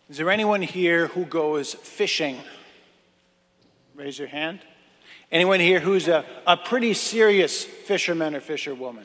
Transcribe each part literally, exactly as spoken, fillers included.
Is there anyone here who goes fishing? Raise your hand. Anyone here who's a, a pretty serious fisherman or fisherwoman?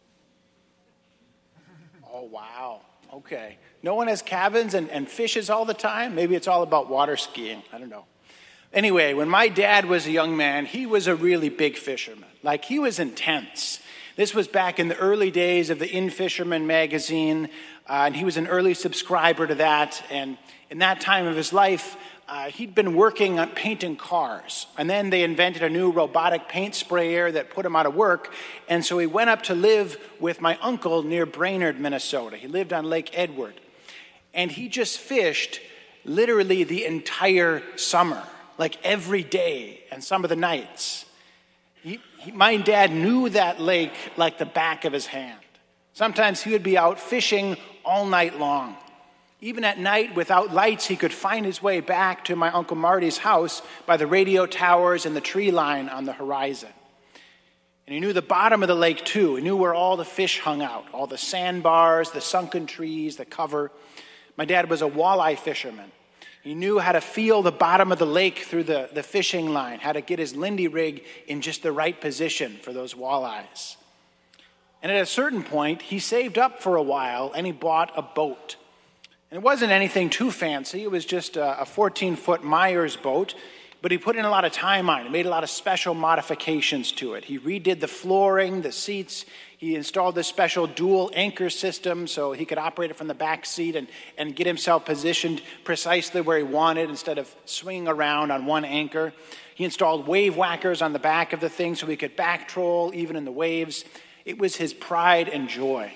Oh, wow. Okay. No one has cabins and, and fishes all the time? Maybe it's all about water skiing. I don't know. Anyway, when my dad was a young man, he was a really big fisherman. Like, he was intense. This was back in the early days of the In Fisherman magazine, uh, and he was an early subscriber to that. And in that time of his life, uh, he'd been working on painting cars. And then they invented a new robotic paint sprayer that put him out of work. And so he went up to live with my uncle near Brainerd, Minnesota. He lived on Lake Edward. And he just fished literally the entire summer, like every day and some of the nights. He, he, my dad knew that lake like the back of his hand. Sometimes he would be out fishing all night long. Even at night, without lights, he could find his way back to my Uncle Marty's house by the radio towers and the tree line on the horizon. And he knew the bottom of the lake, too. He knew where all the fish hung out, all the sandbars, the sunken trees, the cover. My dad was a walleye fisherman. He knew how to feel the bottom of the lake through the, the fishing line, how to get his Lindy rig in just the right position for those walleyes. And at a certain point, he saved up for a while and he bought a boat. And it wasn't anything too fancy. It was just a fourteen-foot Myers boat, but he put in a lot of time on it. He made a lot of special modifications to it. He redid the flooring, the seats. He installed this special dual anchor system so he could operate it from the back seat and, and get himself positioned precisely where he wanted instead of swinging around on one anchor. He installed wave whackers on the back of the thing so he could back troll even in the waves. It was his pride and joy.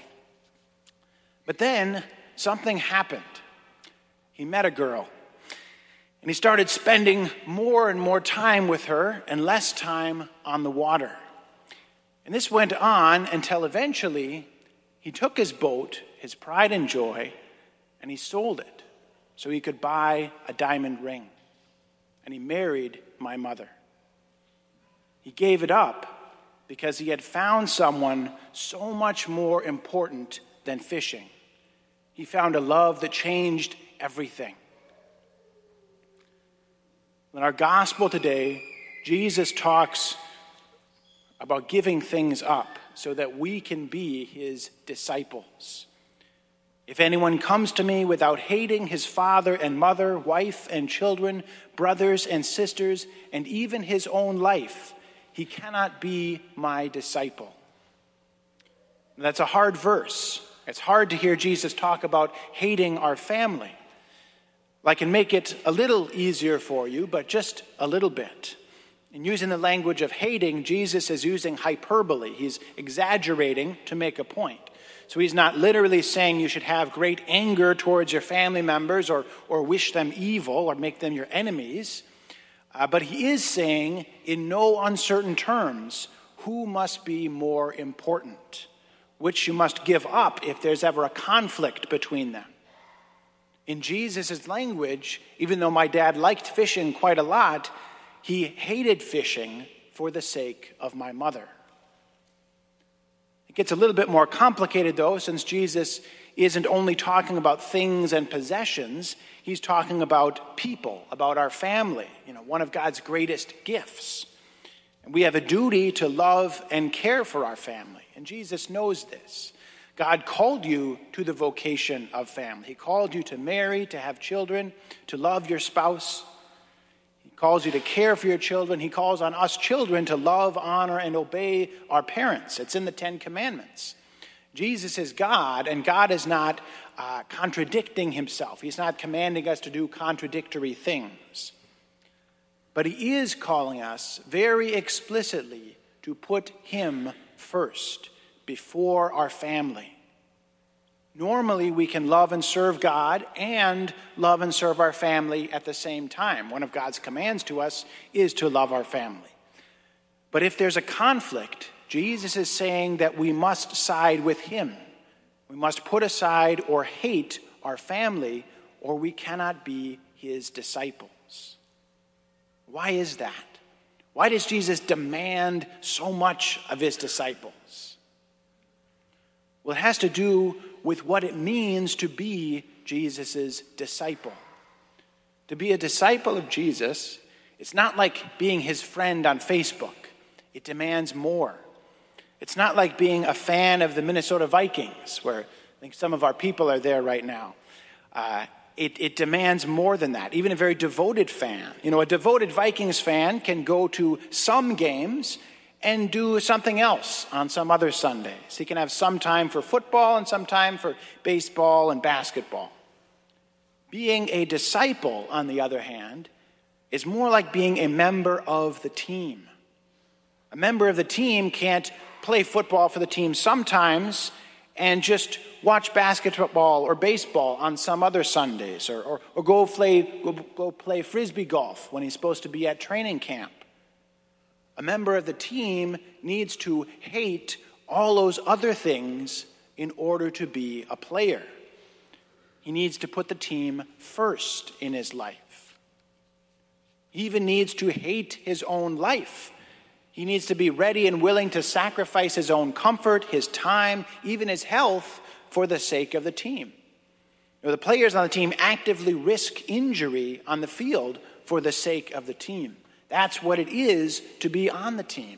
But then something happened. He met a girl, and he started spending more and more time with her and less time on the water. And this went on until eventually he took his boat, his pride and joy, and he sold it so he could buy a diamond ring. And he married my mother. He gave it up because he had found someone so much more important than fishing. He found a love that changed everything. In our gospel today, Jesus talks about giving things up so that we can be his disciples. If anyone comes to me without hating his father and mother, wife and children, brothers and sisters, and even his own life, he cannot be my disciple. And that's a hard verse. It's hard to hear Jesus talk about hating our family. I can make it a little easier for you, but just a little bit. In using the language of hating, Jesus is using hyperbole. He's exaggerating to make a point. So he's not literally saying you should have great anger towards your family members or, or wish them evil or make them your enemies. Uh, but he is saying, in no uncertain terms, who must be more important, which you must give up if there's ever a conflict between them. In Jesus' language, even though my dad liked fishing quite a lot, he hated fishing for the sake of my mother. It gets a little bit more complicated, though, since Jesus isn't only talking about things and possessions. He's talking about people, about our family, you know, one of God's greatest gifts. And we have a duty to love and care for our family. And Jesus knows this. God called you to the vocation of family. He called you to marry, to have children, to love your spouse. He calls you to care for your children. He calls on us children to love, honor, and obey our parents. It's in the Ten Commandments. Jesus is God, and God is not uh, contradicting himself. He's not commanding us to do contradictory things. But he is calling us very explicitly to put him first, before our family. Normally, we can love and serve God and love and serve our family at the same time. One of God's commands to us is to love our family. But if there's a conflict, Jesus is saying that we must side with him. We must put aside or hate our family, or we cannot be his disciples. Why is that? Why does Jesus demand so much of his disciples? Well, it has to do with what it means to be Jesus' disciple. To be a disciple of Jesus, it's not like being his friend on Facebook. It demands more. It's not like being a fan of the Minnesota Vikings, where I think some of our people are there right now. Uh, it, it demands more than that, even a very devoted fan. You know, a devoted Vikings fan can go to some games and do something else on some other Sundays. He can have some time for football and some time for baseball and basketball. Being a disciple, on the other hand, is more like being a member of the team. A member of the team can't play football for the team sometimes and just watch basketball or baseball on some other Sundays, or, or, or go, play, go, go play Frisbee golf when he's supposed to be at training camp. A member of the team needs to hate all those other things in order to be a player. He needs to put the team first in his life. He even needs to hate his own life. He needs to be ready and willing to sacrifice his own comfort, his time, even his health for the sake of the team. You know, the players on the team actively risk injury on the field for the sake of the team. That's what it is to be on the team.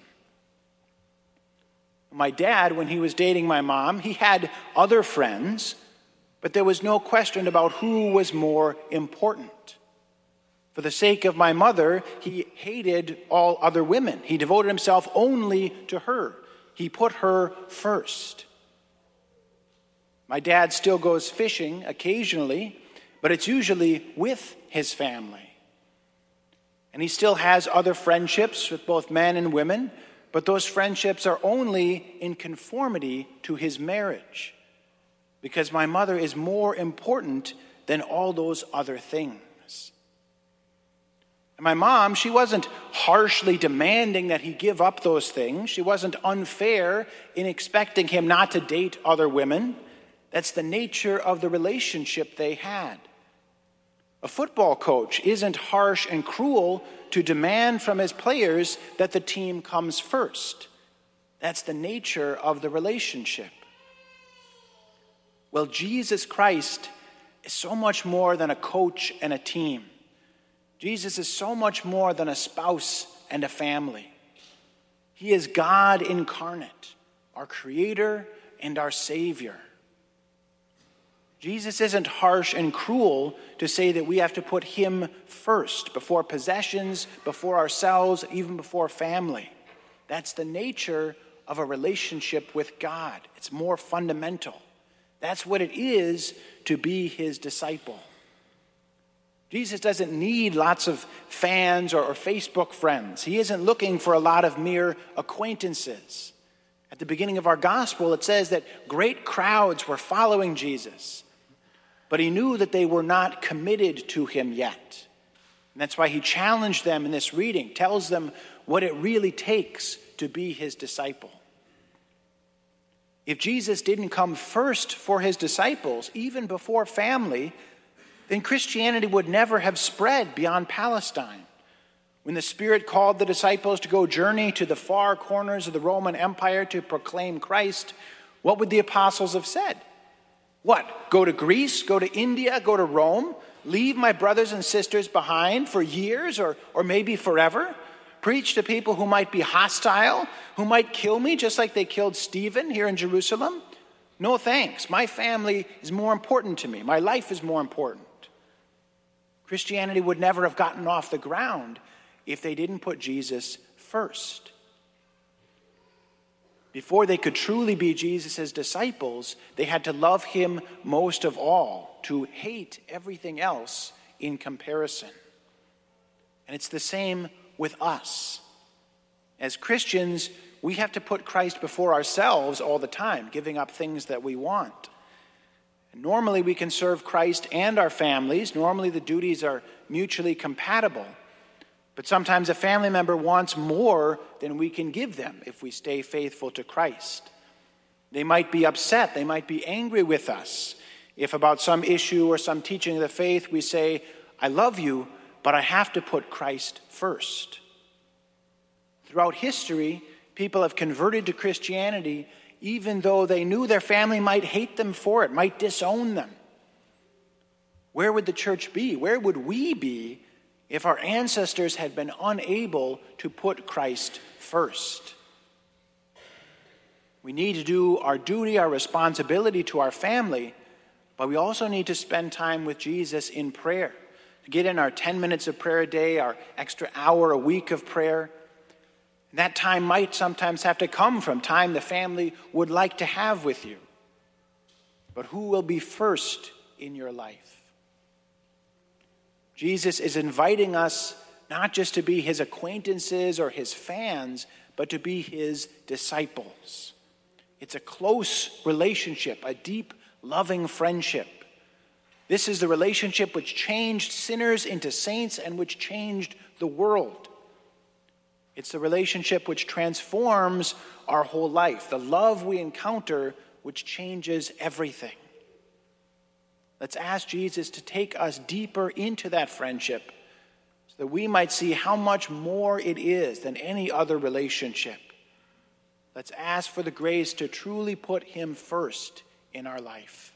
My dad, when he was dating my mom, he had other friends, but there was no question about who was more important. For the sake of my mother, he hated all other women. He devoted himself only to her. He put her first. My dad still goes fishing occasionally, but it's usually with his family. And he still has other friendships with both men and women, but those friendships are only in conformity to his marriage, because my mother is more important than all those other things. And my mom, she wasn't harshly demanding that he give up those things. She wasn't unfair in expecting him not to date other women. That's the nature of the relationship they had. A football coach isn't harsh and cruel to demand from his players that the team comes first. That's the nature of the relationship. Well, Jesus Christ is so much more than a coach and a team. Jesus is so much more than a spouse and a family. He is God incarnate, our Creator and our Savior. Jesus isn't harsh and cruel to say that we have to put him first, before possessions, before ourselves, even before family. That's the nature of a relationship with God. It's more fundamental. That's what it is to be his disciple. Jesus doesn't need lots of fans or, or Facebook friends. He isn't looking for a lot of mere acquaintances. At the beginning of our gospel, it says that great crowds were following Jesus, but he knew that they were not committed to him yet. And that's why he challenged them in this reading, tells them what it really takes to be his disciple. If Jesus didn't come first for his disciples, even before family, then Christianity would never have spread beyond Palestine. When the Spirit called the disciples to go journey to the far corners of the Roman Empire to proclaim Christ, what would the apostles have said? What? Go to Greece? Go to India? Go to Rome? Leave my brothers and sisters behind for years or, or maybe forever? Preach to people who might be hostile, who might kill me just like they killed Stephen here in Jerusalem? No thanks. My family is more important to me. My life is more important. Christianity would never have gotten off the ground if they didn't put Jesus first. Before they could truly be Jesus' disciples, they had to love him most of all, to hate everything else in comparison. And it's the same with us. As Christians, we have to put Christ before ourselves all the time, giving up things that we want. And normally we can serve Christ and our families. Normally the duties are mutually compatible. But sometimes a family member wants more than we can give them if we stay faithful to Christ. They might be upset. They might be angry with us if about some issue or some teaching of the faith we say, I love you, but I have to put Christ first. Throughout history, people have converted to Christianity even though they knew their family might hate them for it, might disown them. Where would the church be? Where would we be if our ancestors had been unable to put Christ first? We need to do our duty, our responsibility to our family, but we also need to spend time with Jesus in prayer, to get in our ten minutes of prayer a day, our extra hour a week of prayer. And that time might sometimes have to come from time the family would like to have with you. But who will be first in your life? Jesus is inviting us not just to be his acquaintances or his fans, but to be his disciples. It's a close relationship, a deep, loving friendship. This is the relationship which changed sinners into saints and which changed the world. It's the relationship which transforms our whole life, the love we encounter which changes everything. Let's ask Jesus to take us deeper into that friendship so that we might see how much more it is than any other relationship. Let's ask for the grace to truly put him first in our life.